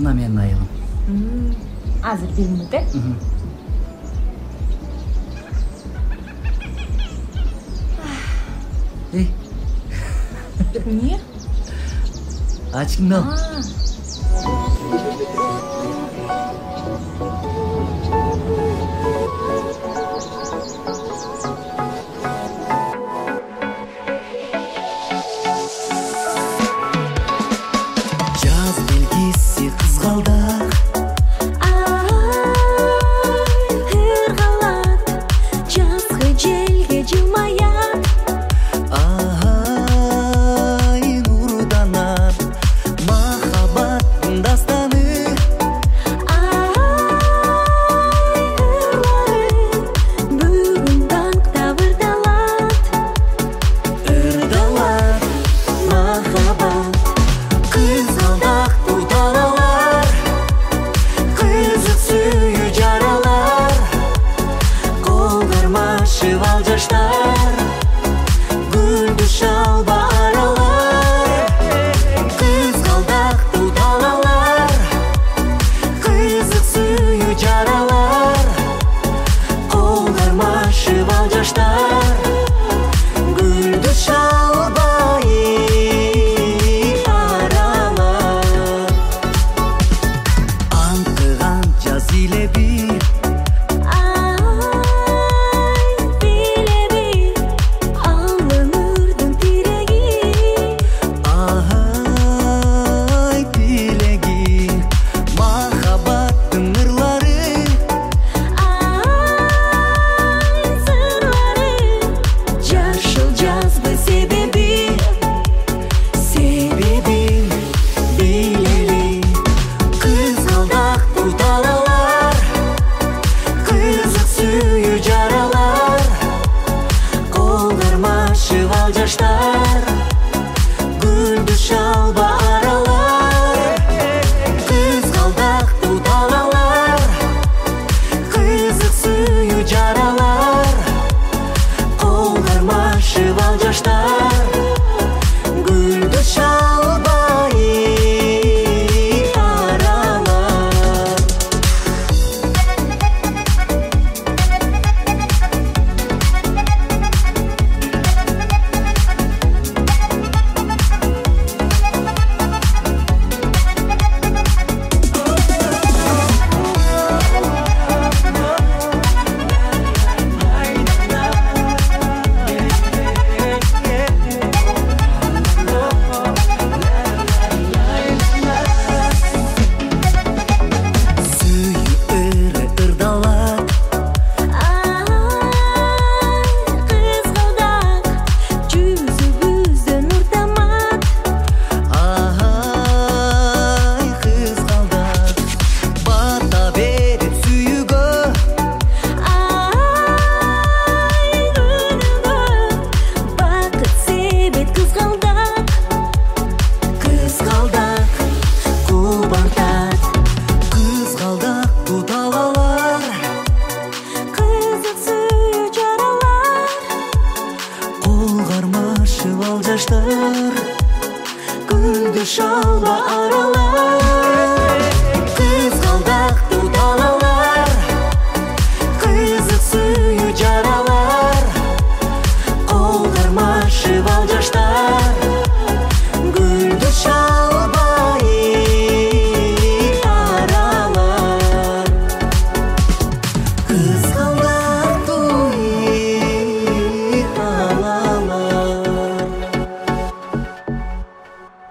жана менин айылым. Азыр 1 мүнөт, э? Эй, Эмне? ачкыңды ал. Жаз белгиси кызгалдак, Ыргалат, жазгы желге жылмаят. нурданат махаббаттын дастаны. Ырлары бүгүн таңда ырдалат. Ырдалат махаббат, кызгалдактуу талалар, кызык сүйүү жаралар, кол кармашып ал жаштар, гүлдү шалба аралар. Кызгалдактуу талалар, кызык сүйүү жаралар, кол кармашып ал жаштар, гүлдү шалбай аралар. Аңкыган жаз иле бир, Билеби, ал өмүрдүн тиреги. тилеги, махаббаттын ырлары, Сырлары, жашыл жазгы себеби. себебин билели. Кызгалдактуу талалар, кызык сүйүү жаралар, кол кармашып ал жаштар, гүлдү шалба аралар. Кызгалдактуу талалар, кызык сүйүү жаралар, кол кармашып ал жаштар, гүлдү шалбай аралар. Сүйүү өрө ырдалат, Кызгалдак, жүзүбүздөн нур тамат. кызгалдак, бата берип сүйүүгө, Күнүгө бакыт себет кызгалдак. кызгалдак кубантат, кызгалдактуу талалар, Кызык сүйүү жаралар, кол кармашып ал жаштар, гүлдү шалба аралар. Кызгалдактуу талалар, кызык сүйүү жаралар, кол кармашып ал